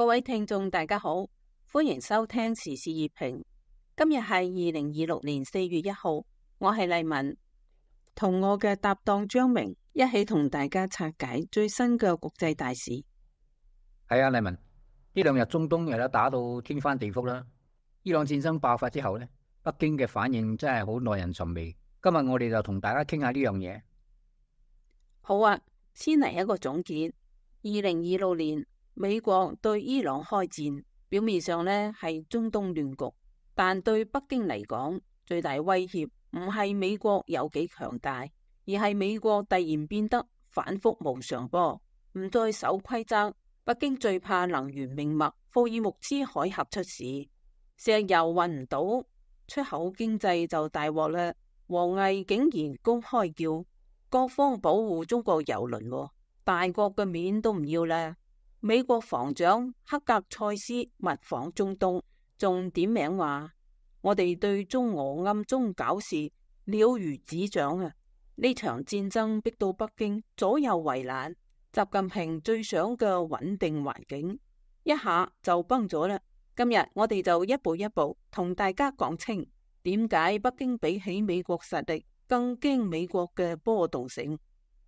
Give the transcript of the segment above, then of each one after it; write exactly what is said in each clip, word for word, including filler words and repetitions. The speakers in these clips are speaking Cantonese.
位聽眾大家好，歡迎收聽時事熱評。今日係二零二六年四月一號，我係麗文，同我嘅搭檔張明一起同大家拆解最新嘅國際大事。 係啊，麗文，呢兩日中東又有打到天翻地覆啦。伊朗戰爭爆發之後呢，北京嘅反應真係好耐人尋味。今日我哋就同大家傾下呢樣嘢。 好啊，先嚟一個總結。二零二六年美國對伊朗開戰，表面上呢係中東亂局，但對北京嚟講，最大威脅唔係美國有幾強大，而係美國突然變得反覆無常噃，唔再守規則。北京最怕能源命脈霍爾木茲海峽出事，石油運唔到，出口經濟就大鑊啦。王毅竟然公開叫各方保護中國油輪，大國嘅面都唔要啦。美國防長克格塞斯密訪中東，仲點名話我哋對中俄暗中搞事了如指掌啊！呢場戰爭逼到北京左右為難，習近平最想嘅穩定環境一下就崩咗啦。今日我哋就一步一步同大家講清點解北京比起美國實力更驚美國嘅波動性。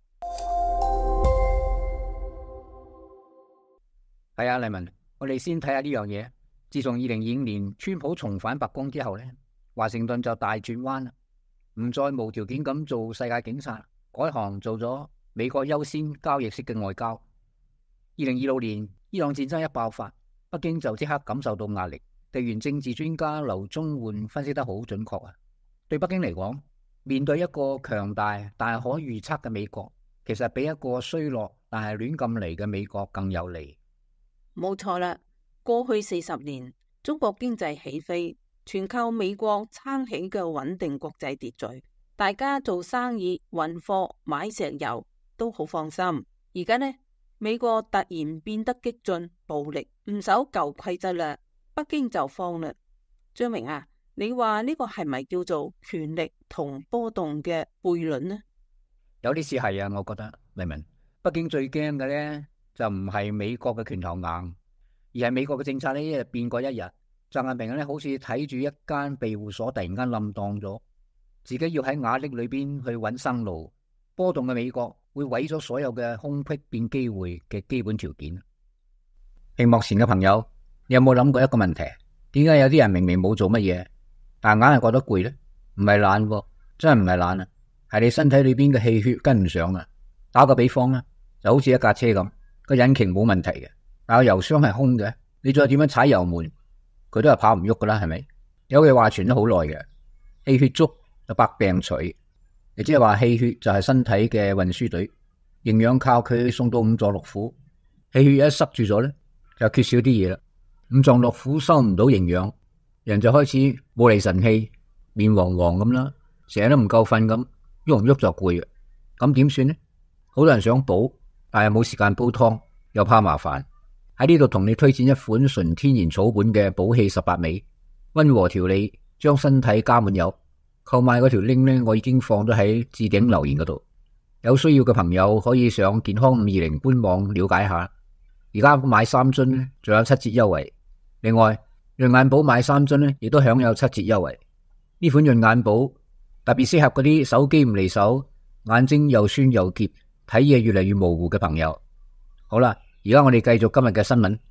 係啊，麗文，我哋先睇下呢樣嘢。自從二零二五年川普重返白宮之後呢，華盛頓就大轉彎啦，唔再無條件咁做世界警察，改行做咗美國優先交易式嘅外交。二零二六年伊朗戰爭一爆發，北京就即刻感受到壓力。地緣政治專家劉宗煥分析得好準確啊！對北京嚟講，面對一個強大但係可預測嘅美國，其實比一個衰落但係亂咁嚟嘅美國更有利。 冇錯啦，過去四十年中國經濟起飛，全靠美國撐起嘅穩定國際秩序，大家做生意、運貨、買石油都好放心。而家呢，美國突然變得激進、暴力，唔守舊規則啦。北京就慌啦。張明啊，你話呢個係咪叫做權力同波動嘅悖論呢？ 有啲似係啊，我覺得明明北京最驚嘅呢，就唔係美國嘅拳頭硬，而係美國嘅政策呢一日變過一日。習近平呢好似睇住一間庇護所突然間冧檔咗，自己要喺瓦礫裏邊去揾生路。波動嘅美國會毀咗所有嘅空隙變機會嘅基本條件。屏幕前嘅朋友，你有冇諗過一個問題？點解有啲人明明冇做乜嘢，但硬係覺得攰呢？唔係懶，真係唔係懶啊，係你身體裏邊嘅氣血跟唔上啊。打個比方啦，就好似一架車咁，個引擎冇問題嘅，但係油箱係空嘅，你再點樣踩油門，佢都係跑唔喐噶啦，係咪？有句話傳咗好耐嘅，氣血足就百病除，亦即係話氣血就係身體嘅運輸隊，營養靠佢送到五臟六腑，氣血一塞住咗咧，就缺少啲嘢啦。五臟六腑收唔到營養，人就開始冇厘神氣，面黃黃咁啦，成日都唔夠瞓咁，喐唔喐就攰嘅。咁點算呢？好多人想補，但係冇時間煲湯，又怕麻煩。喺呢度同你推薦一款純天然草本嘅補氣十八味，溫和調理，將身體加滿油。購買嗰條 link 呢，我已經放咗喺置頂留言嗰度，有需要嘅朋友可以上健康五二零官網了解下。而家買三樽呢，仲有七折優惠。另外，潤眼寶買三樽呢，亦都享有七折優惠。呢款潤眼寶特別適合嗰啲手機唔離手、眼睛又酸又澀、睇嘢越嚟越模糊嘅朋友。好啦，而家我哋繼續今日嘅新聞。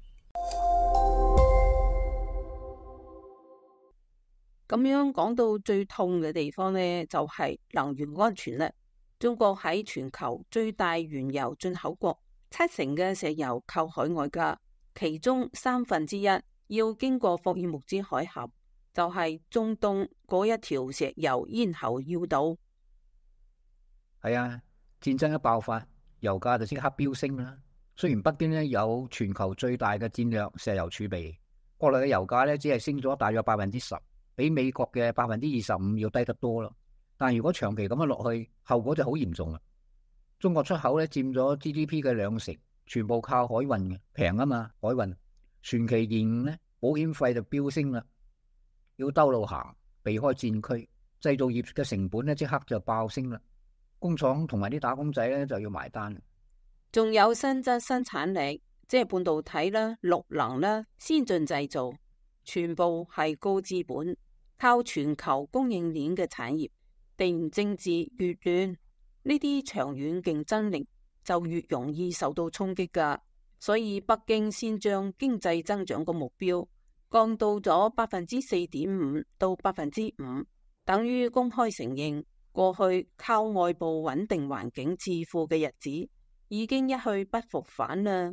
咁樣講到最痛嘅地方呢，就係能源安全啦。中國喺全球最大原油進口國，七成嘅石油靠海外㗎，其中三分之一要經過霍爾木茲海峽，就係中東嗰一條石油咽喉要道。 係啊，戰爭一爆發，油價就即刻飆升啦。雖然北京呢有全球最大嘅戰略石油儲備，國內嘅油價呢只係升咗大約百分之十，比美國嘅百分之二十五要低得多咯。但如果長期咁樣落去，後果就好嚴重啦。中國出口呢佔咗 G D P 嘅兩成，全部靠海運嘅，平啊嘛，海運。船期延誤呢，保險費就飆升啦，要兜路行，避開戰區，製造業嘅成本呢即刻就爆升啦，工廠同埋啲打工仔呢就要埋單。 仲有新增生產力， 即係半導體啦、綠能啦、先進製造，全部係高資本、靠全球供應鏈嘅產業。地緣政治越亂，呢啲長遠競爭力就越容易受到衝擊㗎。所以北京先將經濟增長個目標降到咗百分之四點五到百分之五，等於公開承認過去靠外部穩定環境致富嘅日子已經一去不復返啦。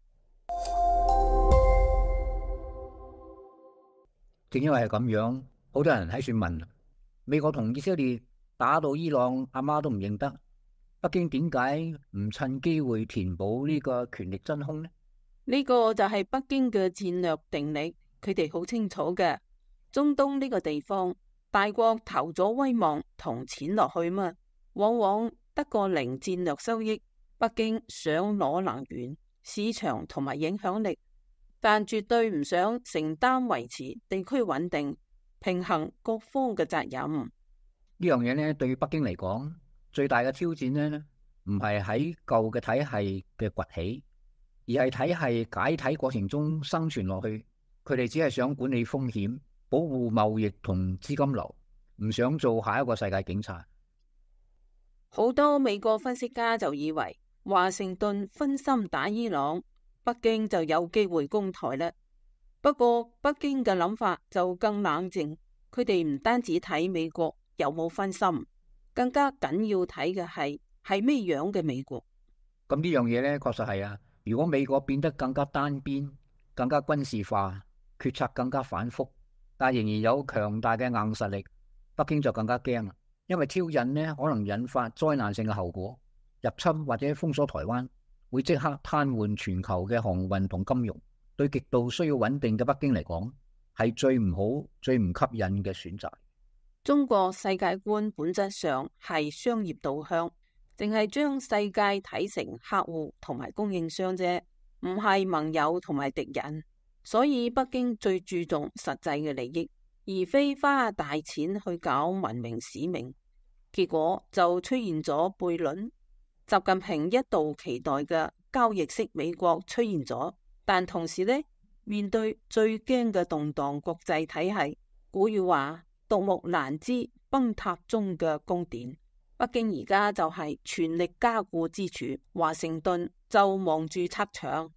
正因為係咁樣，好多人喺度問：美國同以色列打到伊朗阿媽都唔認得，北京點解唔趁機會填補呢個權力真空呢？ 呢個就係北京嘅戰略定力，佢哋好清楚嘅。中東呢個地方，大國投咗威望同錢落去嘛，往往得個零戰略收益。北京想攞能源、市場同埋影響力，但絕對唔想承擔維持地區穩定、平衡各方嘅責任。 呢樣嘢呢，對於北京嚟講，最大嘅挑戰呢，唔係喺舊嘅體系嘅崛起，而係體系解體過程中生存落去。佢哋只係想管理風險、保護貿易同資金流，唔想做下一個世界警察。 好多美國分析家就以為華盛頓分心打伊朗，北京就有機會攻台啦。不過北京嘅諗法就更冷靜，佢哋唔單止睇美國有冇分心，更加緊要睇嘅係係咩樣嘅美國。 咁呢樣嘢呢，確實係啊。如果美國變得更加單邊、更加軍事化，決策更加反覆，但仍然有強大嘅硬實力，北京就更加驚啦。因為挑釁呢，可能引發災難性嘅後果。入侵或者封鎖台灣，會即刻癱瘓全球嘅航運同金融，對極度需要穩定嘅北京嚟講，係最唔好、最唔吸引嘅選擇。 中國世界觀本質上係商業導向，淨係將世界睇成客戶同埋供應商啫，唔係盟友同埋敵人。所以北京最注重實際嘅利益，而非花大錢去搞文明使命。結果就出現咗悖論。習近平一度期待嘅交易式美國出現咗，但同時呢，面對最驚嘅動盪國際體系，古語話獨木難支崩塌中嘅宮殿，北京而家就係全力加固之處，華盛頓就望住拆牆。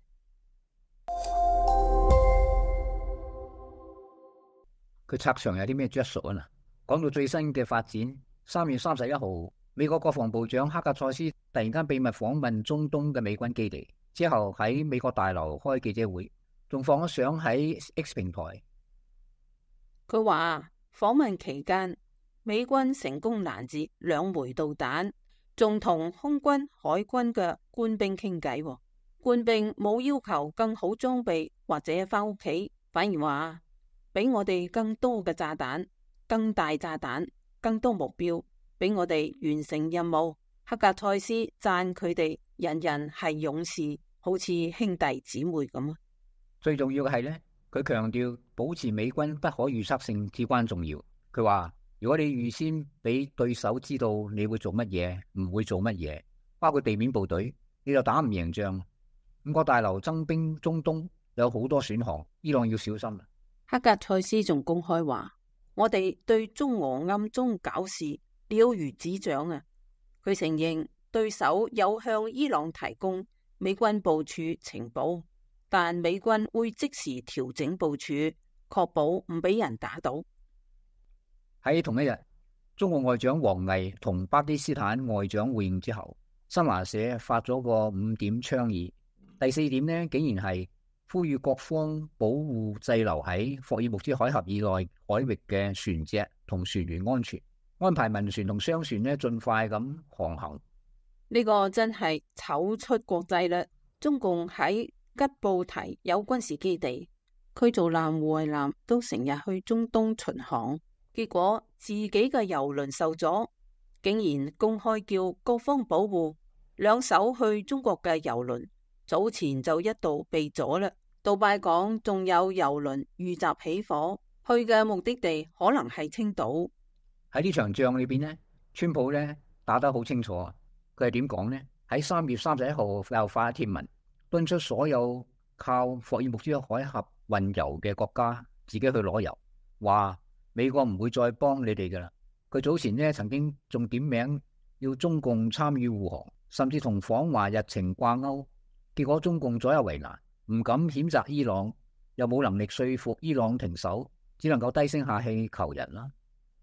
佢拆牆有啲咩著數啊？嗱，講到最新嘅發展，三月三十一號。美國國防部長克格塞斯突然間秘密訪問中東嘅美軍基地，之後喺美國大樓開記者會，仲放咗相喺 X 平台。 佢話訪問期間，美軍成功攔截兩枚導彈，仲同空軍、海軍嘅官兵傾偈。官兵冇要求更好裝備或者翻屋企，反而話俾我哋更多嘅炸彈、更大炸彈、更多目標。俾我哋完成任務。克格塞斯讚佢哋人人係勇士，好似兄弟姊妹咁。 最重要嘅係呢，佢強調保持美軍不可預測性至關重要。佢話如果你預先俾對手知道你會做乜嘢，唔會做乜嘢，包括地面部隊，你就打唔贏仗。五角大樓增兵中東有好多選項，伊朗要小心。 克格塞斯仲公開話，我哋對中俄暗中搞事了如指掌啊！佢承認對手有向伊朗提供美軍部署情報，但美軍會即時調整部署，確保唔俾人打到。 喺同一日，中國外長王毅同巴基斯坦外長會晤之後，新華社發咗個五點倡議。第四點呢，竟然係呼籲各方保護滯留喺霍爾木茲海峽以內海域嘅船隻同船員安全。安排民船同商船呢盡快咁航行。 呢個真係醜出國際啦！中共喺吉布提有軍事基地，驅逐艦、護衛艦都成日去中東巡航，結果自己嘅油輪受阻，竟然公開叫各方保護。兩艘去中國嘅油輪早前就一度被阻啦。杜拜港仲有油輪遇襲起火，去嘅目的地可能係青島。 喺呢場仗裏邊呢，川普呢打得好清楚。佢係點講呢？喺三月三十一號又發帖文， 敦促所有靠霍爾木茲海峽運油嘅國家自己去攞油，話美國唔會再幫你哋㗎啦。佢早前呢曾經仲點名要中共參與護航，甚至同訪華日程掛鈎，結果中共左右為難，唔敢譴責伊朗，又冇能力說服伊朗停手，只能夠低聲下氣求人啦。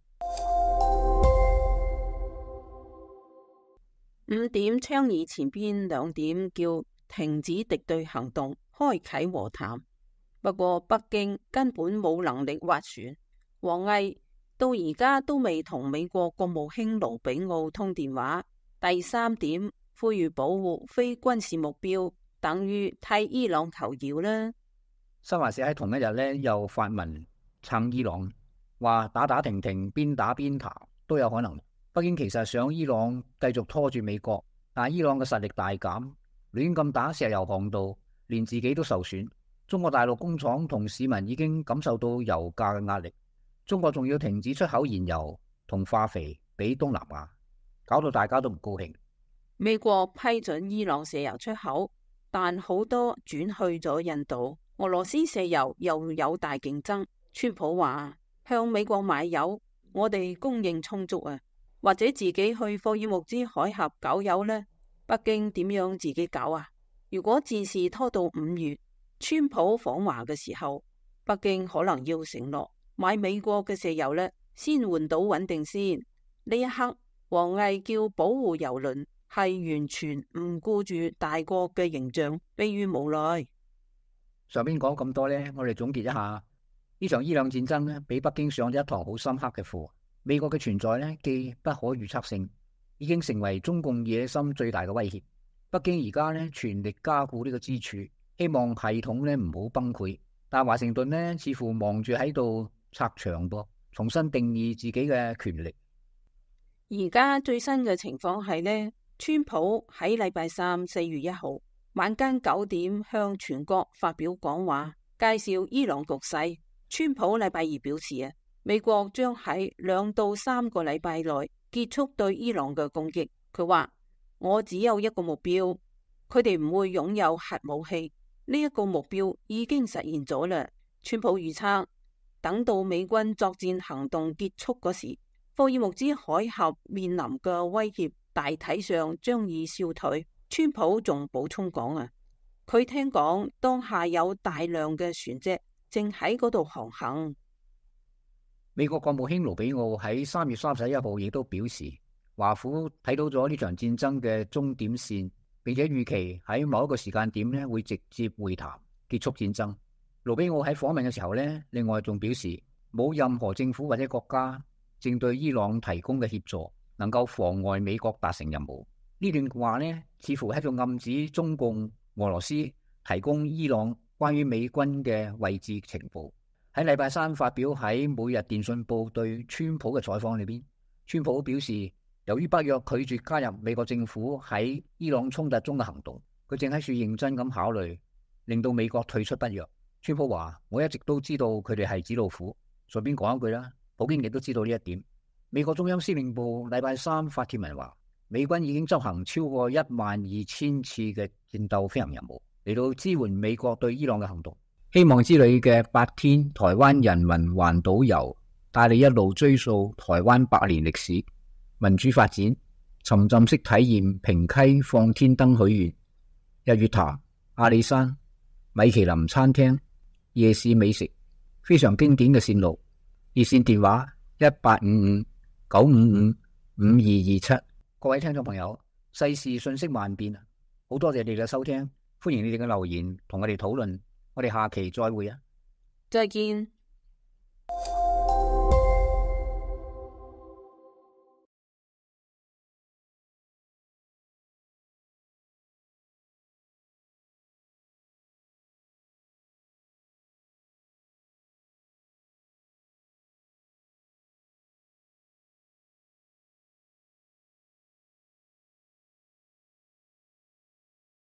五點倡議前邊兩點叫停止敵對行動，開啟和談。不過北京根本冇能力斡旋，王毅到而家都未同美國國務卿盧比奧通電話。第三點呼籲保護非軍事目標，等於替伊朗求饒啦。 新華社喺同一日呢又發文撐伊朗，話打打停停，邊打邊談都有可能。北京其實想伊朗繼續拖住美國，但伊朗嘅實力大減，亂咁打石油航道，連自己都受損。中國大陸工廠同市民已經感受到油價嘅壓力，中國仲要停止出口燃油同化肥俾東南亞，搞到大家都唔高興。 美國批准伊朗石油出口，但好多轉去咗印度。俄羅斯石油又有大競爭。川普話向美國買油，我哋供應充足啊，或者自己去霍爾木茲海峽搞油呢？北京點樣自己搞啊？如果戰事拖到五月，川普訪華嘅時候，北京可能要承諾買美國嘅石油呢，先換到穩定先。呢一刻，王毅叫保護油輪，係完全唔顧住大國嘅形象，迫於無奈。 上邊講咁多呢，我哋總結一下，呢場伊朗戰爭呢，俾北京上咗一堂好深刻嘅課。美國嘅存在呢，既不可預測性，已經成為中共野心最大嘅威脅。北京而家呢，全力加固呢個支柱，希望系統呢唔好崩潰。但華盛頓呢，似乎忙住喺度拆牆噃，重新定義自己嘅權力。 而家最新嘅情況係呢，川普喺禮拜三四月一號晚間九點向全國發表講話，介紹伊朗局勢。川普禮拜二表示啊，美國將喺兩到三個禮拜內結束對伊朗嘅攻擊。佢話我只有一個目標，佢哋唔會擁有核武器。呢一個目標已經實現咗啦。川普預測，等到美軍作戰行動結束嗰時，霍爾木茲海峽面臨嘅威脅大體上將已消退。川普仲補充講啊，佢聽講當下有大量嘅船隻正喺嗰度航行。 美國國務卿盧比奧喺三月三十一號亦都表示，華府睇到咗呢場戰爭嘅終點線，並且預期喺某一個時間點呢會直接會談結束戰爭。盧比奧喺訪問嘅時候呢，另外仲表示冇任何政府或者國家正對伊朗提供嘅協助能夠妨礙美國達成任務。呢段話呢，似乎喺度暗指中共、俄羅斯提供伊朗關於美軍嘅位置情報。喺禮拜三發表喺每日電訊報對川普嘅採訪裏邊，川普表示，由於北約拒絕加入美國政府喺伊朗衝突中嘅行動，佢正喺處認真咁考慮令到美國退出北約。川普話：我一直都知道佢哋係紙老虎。順便講一句啦，普京亦都知道呢一點。美國中央司令部禮拜三發帖文話，美軍已經執行超過一萬二千次嘅戰鬥飛行任務，嚟到支援美國對伊朗嘅行動。希望之旅嘅八天台灣人民環島遊，帶你一路追溯台灣百年歷史、民主發展，沉浸式體驗平溪放天燈許願、日月潭、阿里山、米其林餐廳、夜市美食，非常經典嘅線路。熱線電話一八五五九五五五二二七。各位聽眾朋友，世事瞬息萬變啊！好多謝你哋嘅收聽，歡迎你哋嘅留言同我哋討論。我哋下期再會啊！ 再見。